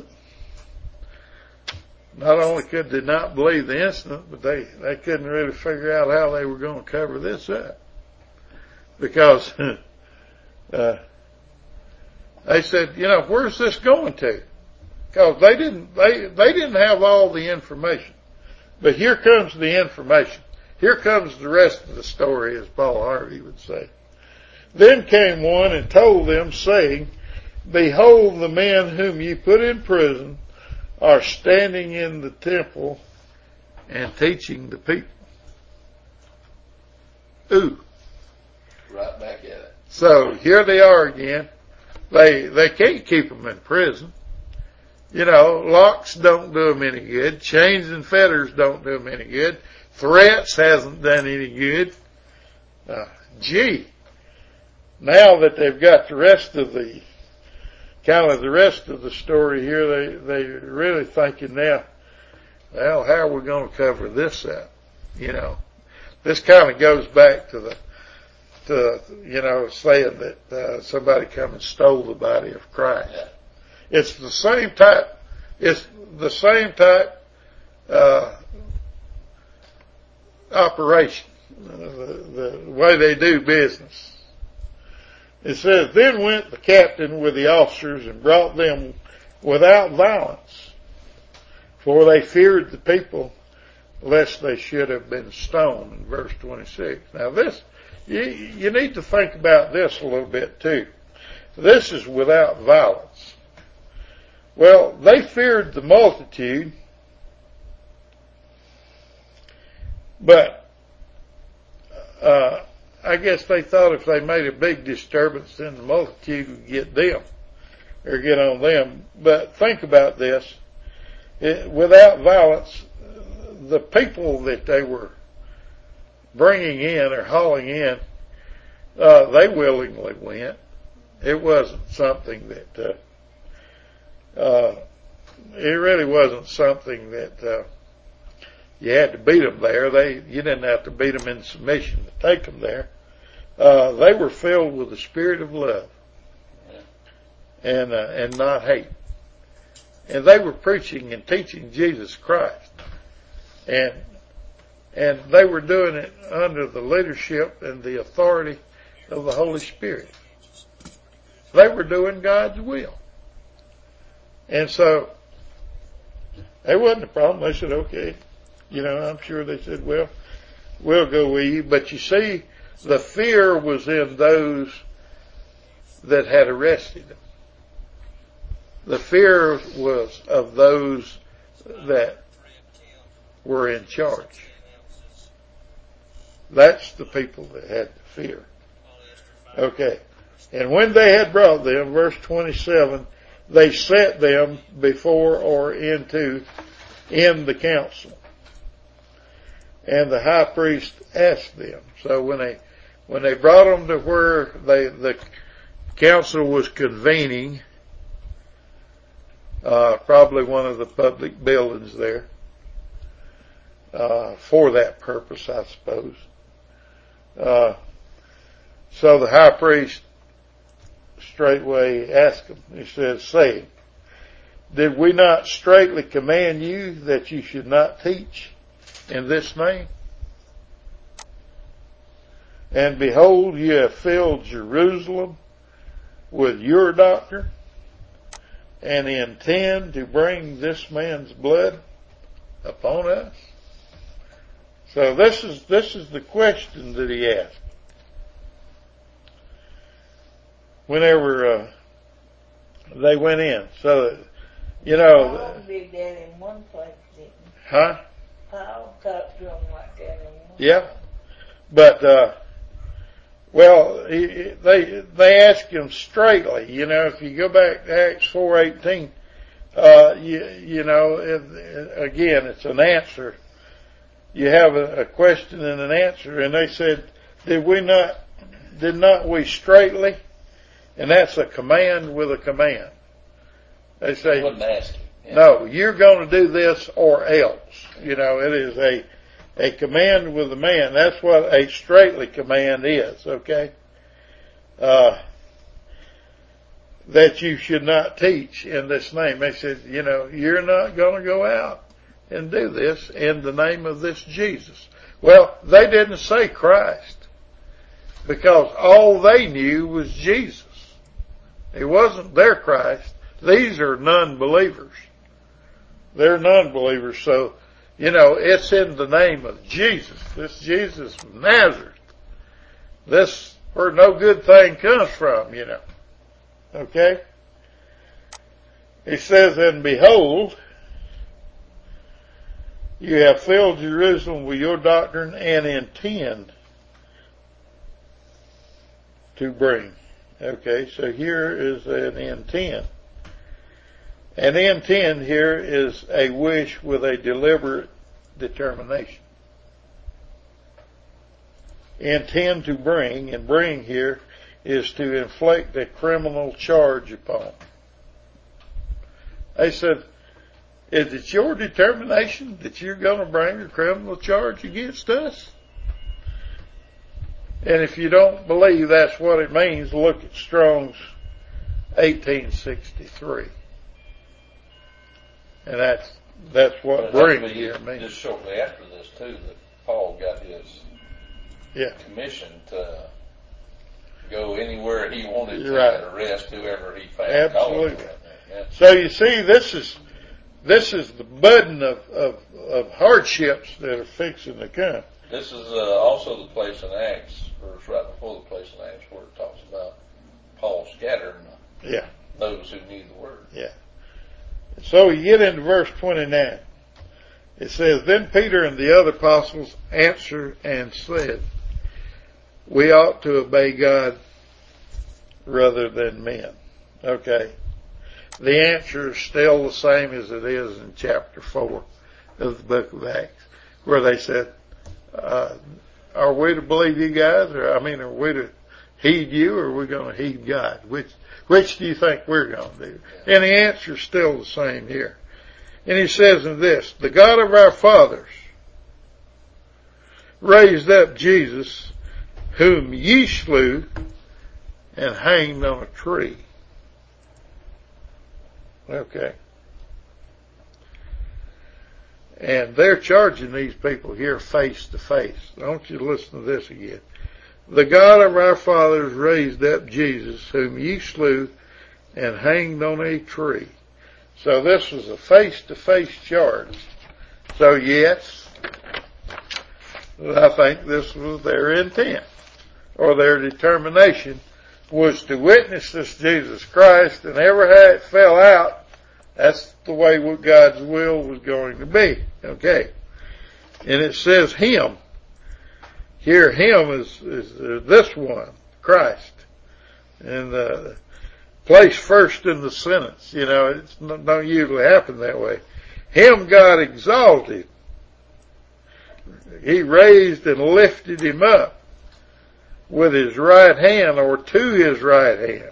Not only could they not believe the instant, but they, they couldn't really figure out how they were going to cover this up. Because uh, they said, you know, where's this going to? Because they didn't, they, they didn't have all the information. But here comes the information. Here comes the rest of the story, as Paul Harvey would say. Then came one and told them, saying, behold, the men whom ye put in prison are standing in the temple and teaching the people. Ooh. Right back at it. So here they are again. They, they can't keep them in prison. You know, locks don't do them any good. Chains and fetters don't do them any good. Threats hasn't done any good. Uh, gee, now that they've got the rest of the, kind of the rest of the story here, they, they're really thinking now, well, how are we going to cover this up? You know, this kind of goes back to the, to, you know, saying that uh, somebody come and stole the body of Christ. Yeah. It's the same type, it's the same type, uh, operation, uh, the, the way they do business. It says, then went the captain with the officers and brought them without violence, for they feared the people, lest they should have been stoned, in verse twenty-six. Now this, you, you need to think about this a little bit too. This is without violence. Well, they feared the multitude, but uh, I guess they thought if they made a big disturbance, then the multitude would get them or get on them. But think about this. It, without violence, the people that they were bringing in or hauling in, uh, they willingly went. It wasn't something that, uh, uh, it really wasn't something that, uh, you had to beat them there. They, you didn't have to beat them in submission to take them there. Uh, they were filled with the spirit of love and, uh, and not hate. And they were preaching and teaching Jesus Christ. And, and they were doing it under the leadership and the authority of the Holy Spirit. They were doing God's will. And so, there wasn't a problem. They said, okay. You know, I'm sure they said, well, we'll go with you. But you see, the fear was in those that had arrested him. The fear was of those that were in charge. That's the people that had the fear. Okay. And when they had brought them, verse twenty-seven, they set them before or into, in the council. And the high priest asked them. So when they, when they brought them to where they, the council was convening, uh, probably one of the public buildings there, uh, for that purpose, I suppose. Uh, so the high priest straightway asked him, he said, saying, did we not straitly command you that you should not teach in this name? And behold, you have filled Jerusalem with your doctrine and intend to bring this man's blood upon us. So this is, this is the question that he asked. Whenever, uh, they went in. So, you know. Paul did that in one place, didn't he? Huh? Paul talked to him like that in one Yeah. place. But, uh, well, he, they, they asked him straightly, you know, if you go back to Acts four eighteen, uh, you, you know, it, it, again, it's an answer. You have a, a question and an answer, and they said, did we not, did not we straightly? And that's a command with a command. They say, wouldn't ask you. Yeah. no, you're going to do this or else. You know, it is a, a command with a man. That's what a straightly command is, okay? Uh, that you should not teach in this name. They said, you know, you're not going to go out and do this in the name of this Jesus. Well, they didn't say Christ because all they knew was Jesus. It wasn't their Christ. These are non-believers. They're non-believers. So, you know, it's in the name of Jesus. This Jesus of Nazareth. This where no good thing comes from, you know. Okay? He says, and behold, you have filled Jerusalem with your doctrine and intend to bring. Okay, so here is an intent. An intent here is a wish with a deliberate determination. Intend to bring, and bring here is to inflict a criminal charge upon. They said, is it your determination that you're going to bring a criminal charge against us? And if you don't believe that's what it means, look at Strong's eighteen sixty-three. And that's, that's what bring here means. Just shortly after this too, that Paul got his yeah. commission to go anywhere he wanted to right. and arrest whoever he found. Absolutely. Yeah. So you see, this is, this is the burden of, of, of hardships that are fixing to come. This is uh, also the place in Acts, or it's right before the place in Acts where it talks about Paul scattering yeah. those who need the word. Yeah. So you get into verse twenty-nine. It says, then Peter and the other apostles answered and said, we ought to obey God rather than men. Okay. The answer is still the same as it is in chapter four of the book of Acts, where they said, uh, are we to believe you guys? Or, I mean, are we to heed you, or are we going to heed God? Which, which do you think we're going to do? And the answer is still the same here. And he says in this, the God of our fathers raised up Jesus, whom ye slew and hanged on a tree. Okay. And they're charging these people here face to face. I want you to listen to this again. The God of our fathers raised up Jesus, whom ye slew and hanged on a tree. So this was a face to face charge. So yes, I think this was their intent or their determination, was to witness this Jesus Christ, and ever how it fell out, that's the way what God's will was going to be. Okay. And it says him. Here, him is, is uh, this one, Christ. And uh, placed first in the sentence. You know, it don't usually happen that way. Him God exalted. He raised and lifted him up with his right hand, or to his right hand,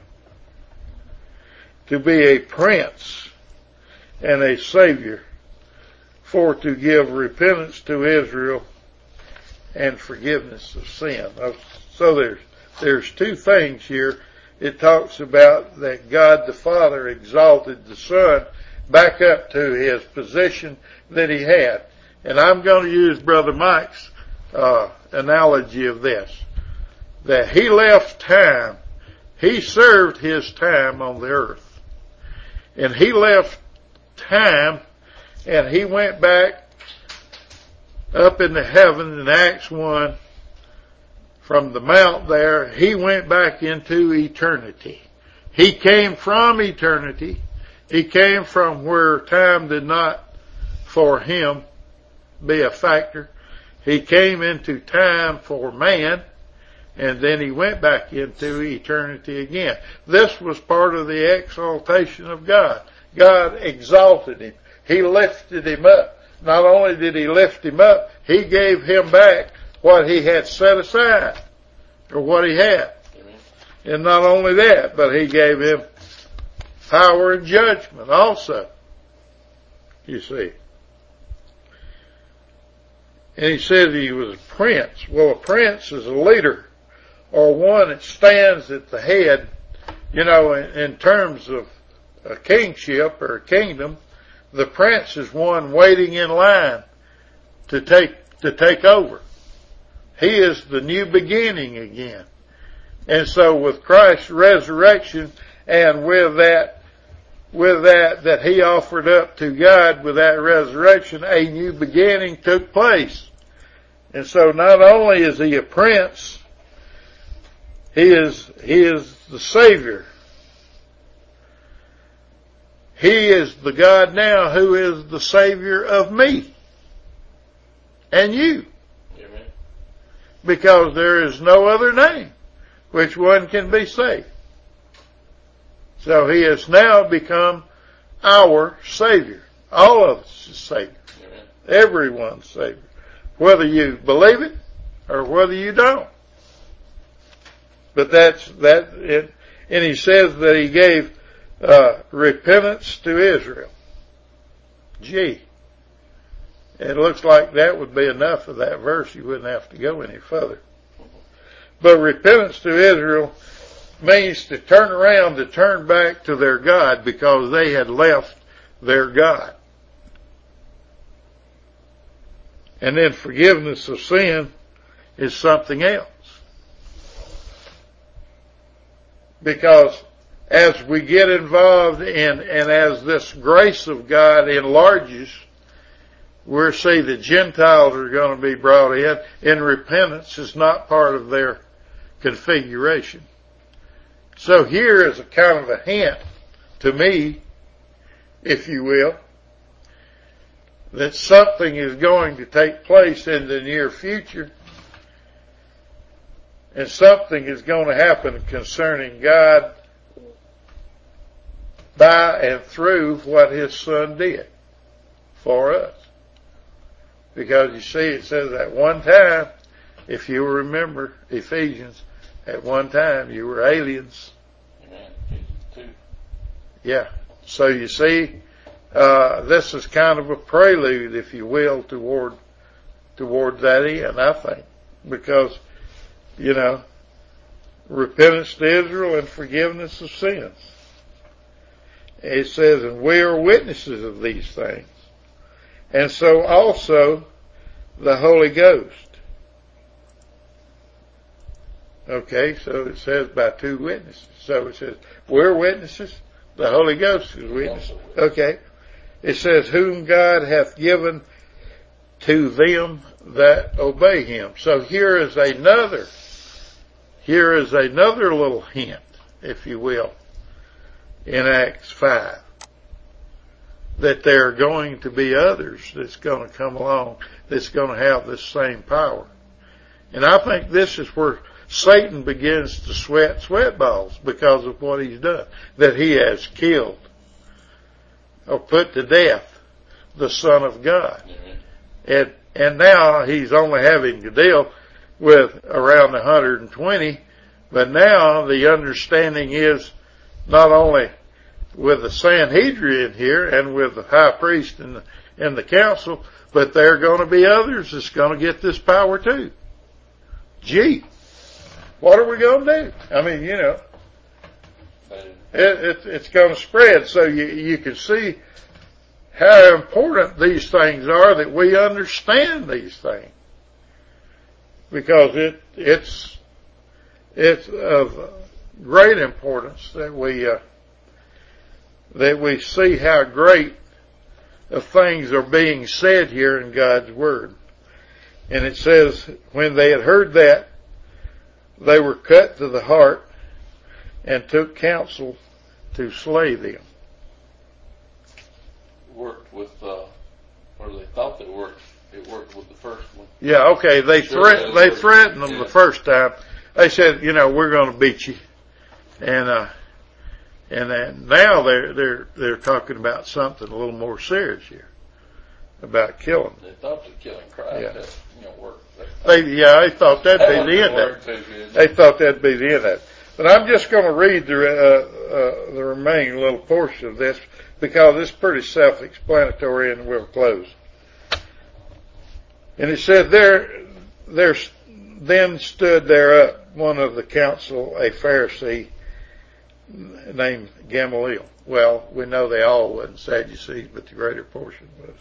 to be a prince and a savior, for to give repentance to Israel and forgiveness of sin. So there's, there's two things here. It talks about that God the Father exalted the Son back up to his position that he had. And I'm going to use Brother Mike's uh, analogy of this. That he left time, he served his time on the earth. And he left time and he went back up into heaven in Acts one. From the mount there, he went back into eternity. He came from eternity. He came from where time did not, for him, be a factor. He came into time for man, and then he went back into eternity again. This was part of the exaltation of God. God exalted him. He lifted him up. Not only did he lift him up, he gave him back what he had set aside, or what he had. Amen. And not only that, but he gave him power and judgment also, you see. And he said he was a prince. Well, a prince is a leader, or one that stands at the head, you know, in, in terms of a kingship or a kingdom. The prince is one waiting in line to take, to take over. He is the new beginning again. And so with Christ's resurrection, and with that, with that, that he offered up to God with that resurrection, a new beginning took place. And so not only is he a prince, he is, he is the Savior. He is the God now who is the Savior of me and you. Amen. Because there is no other name which one can be saved. So he has now become our Savior. All of us is Savior. Amen. Everyone's Savior. Whether you believe it or whether you don't. But that's, that, it, and he says that he gave Uh, repentance to Israel. Gee. It looks like that would be enough of that verse. You wouldn't have to go any further. But repentance to Israel means to turn around, to turn back to their God, because they had left their God. And then forgiveness of sin is something else. Because as we get involved in, and as this grace of God enlarges, we'll see the Gentiles are going to be brought in, and repentance is not part of their configuration. So here is a kind of a hint to me, if you will, that something is going to take place in the near future, and something is going to happen concerning God by and through what his Son did for us. Because you see, it says at one time, if you remember Ephesians, at one time you were aliens. Amen. Yeah. So you see, uh, this is kind of a prelude, if you will, toward, toward that end, I think. Because, you know, repentance to Israel and forgiveness of sins. It says, and we are witnesses of these things. And so also the Holy Ghost. Okay, so it says by two witnesses. So it says, we're witnesses, the Holy Ghost is witness. Okay. It says, whom God hath given to them that obey him. So here is another, here is another little hint, if you will, in Acts five, that there are going to be others that's going to come along that's going to have this same power. And I think this is where Satan begins to sweat sweat balls because of what he's done, that he has killed or put to death the Son of God. Mm-hmm. And, and now he's only having to deal with around one hundred twenty, but now the understanding is not only with the Sanhedrin here and with the high priest and the, and the council, but there are going to be others that's going to get this power too. Gee, what are we going to do? I mean, you know, it, it, it's going to spread. So you, you can see how important these things are, that we understand these things, because it it's it's of great importance that we uh, that we see how great of things are being said here in God's Word. And it says, when they had heard that, they were cut to the heart and took counsel to slay them. Worked with, uh, or they thought they worked, it worked with the first one. Yeah, okay, they Sure, threat, they worked. threatened them Yeah. the first time. They said, you know, we're going to beat you. And, uh, and then now they're, they're, they're talking about something a little more serious here. About killing. They thought that killing Christ Yeah. had, you know, worked. They, yeah, they thought that'd be the end of it. They thought that'd be the end of it. But I'm just going to read the, uh, uh, the remaining little portion of this, because it's pretty self-explanatory, and we'll close. And it said, there, there then stood there up one of the council, a Pharisee named Gamaliel. Well, we know they all wasn't Sadducees, but the greater portion was.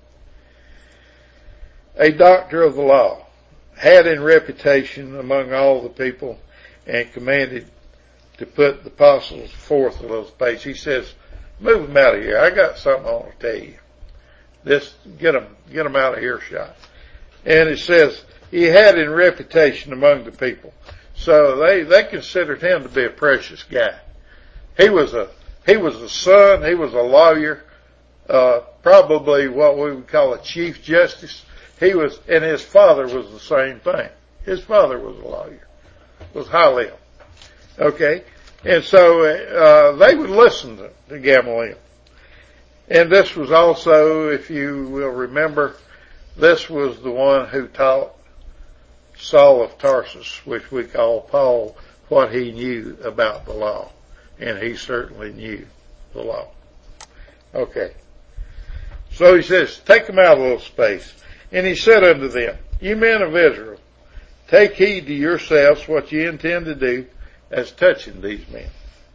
A doctor of the law, had in reputation among all the people, and commanded to put the apostles forth a little space. He says, move them out of here. I got something I want to tell you. This, get them, get them out of earshot. And it says, he had in reputation among the people. So they, they considered him to be a precious guy. He was a, he was a son, he was a lawyer, uh, probably what we would call a chief justice. He was, and his father was the same thing. His father was a lawyer, was Hillel. Okay? And so, uh, they would listen to, to Gamaliel. And this was also, if you will remember, this was the one who taught Saul of Tarsus, which we call Paul, what he knew about the law. And he certainly knew the law. Okay. So he says, take them out a little space. And he said unto them, ye men of Israel, take heed to yourselves what ye intend to do as touching these men.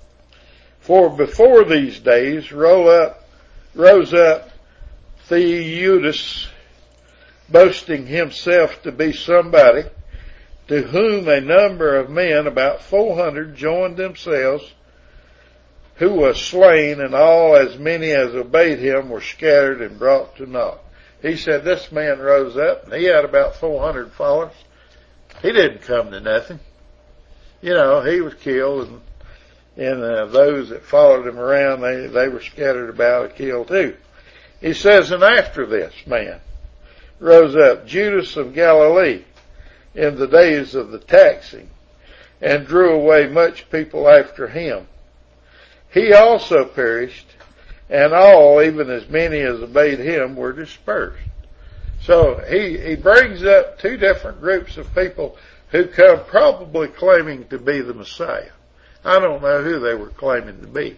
For before these days roll up, rose up Theudas, boasting himself to be somebody, to whom a number of men, about four hundred, joined themselves, who was slain, and all as many as obeyed him were scattered and brought to naught. He said this man rose up, and he had about four hundred followers. He didn't come to nothing. You know, he was killed, and, and uh, those that followed him around, they, they were scattered about and killed too. He says, and after this man rose up Judas of Galilee in the days of the taxing, and drew away much people after him. He also perished, and all, even as many as obeyed him, were dispersed. So he, he brings up two different groups of people who come probably claiming to be the Messiah. I don't know who they were claiming to be,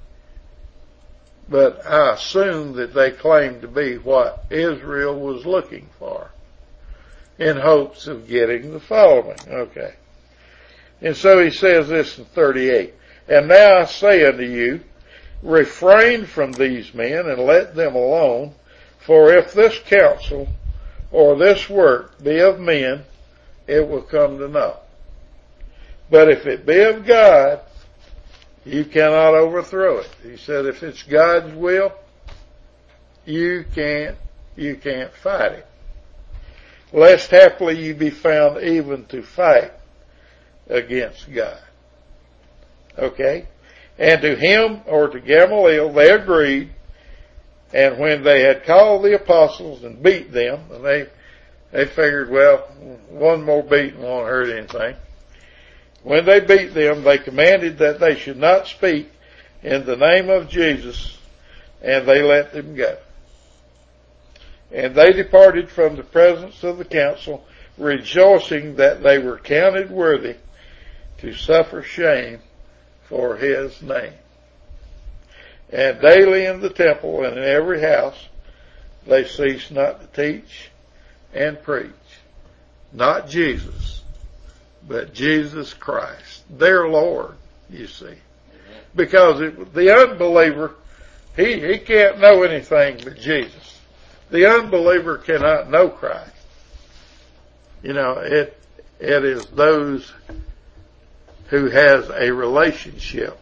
but I assume that they claimed to be what Israel was looking for in hopes of getting the following. Okay. And so he says this in thirty-eight. And now I say unto you, refrain from these men and let them alone, for if this counsel or this work be of men, it will come to naught. But if it be of God, you cannot overthrow it. He said if it's God's will, you can't, you can't fight it. lest haply ye be found even to fight against God. Okay? And to him, or to Gamaliel, they agreed, and when they had called the apostles and beat them, and they, they figured, well, one more beating won't hurt anything. When they beat them, they commanded that they should not speak in the name of Jesus, and they let them go. And they departed from the presence of the council, rejoicing that they were counted worthy to suffer shame for his name. And daily in the temple and in every house they ceased not to teach and preach, not Jesus, but Jesus Christ, their Lord, you see. Because it, the unbeliever, he, he can't know anything but Jesus. The unbeliever cannot know Christ. You know, it, it is those who has a relationship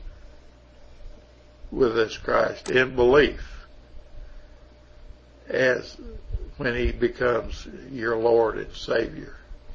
with this Christ in belief as when he becomes your Lord and Savior,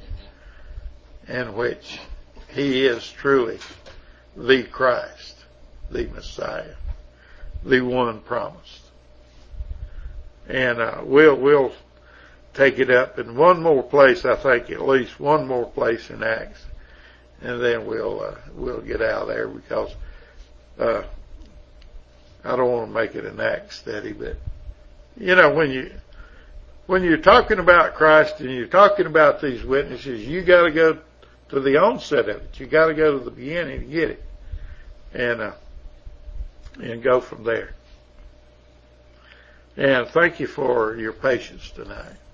in which he is truly the Christ, the Messiah, the one promised. And uh, we'll we'll take it up in one more place, I think, at least one more place in Acts, and then we'll uh, we'll get out of there, because uh, I don't want to make it an Acts study, but you know, when you when you're talking about Christ and you're talking about these witnesses, you got to go to the onset of it. You got to go to the beginning to get it, and uh, and go from there. And thank you for your patience tonight.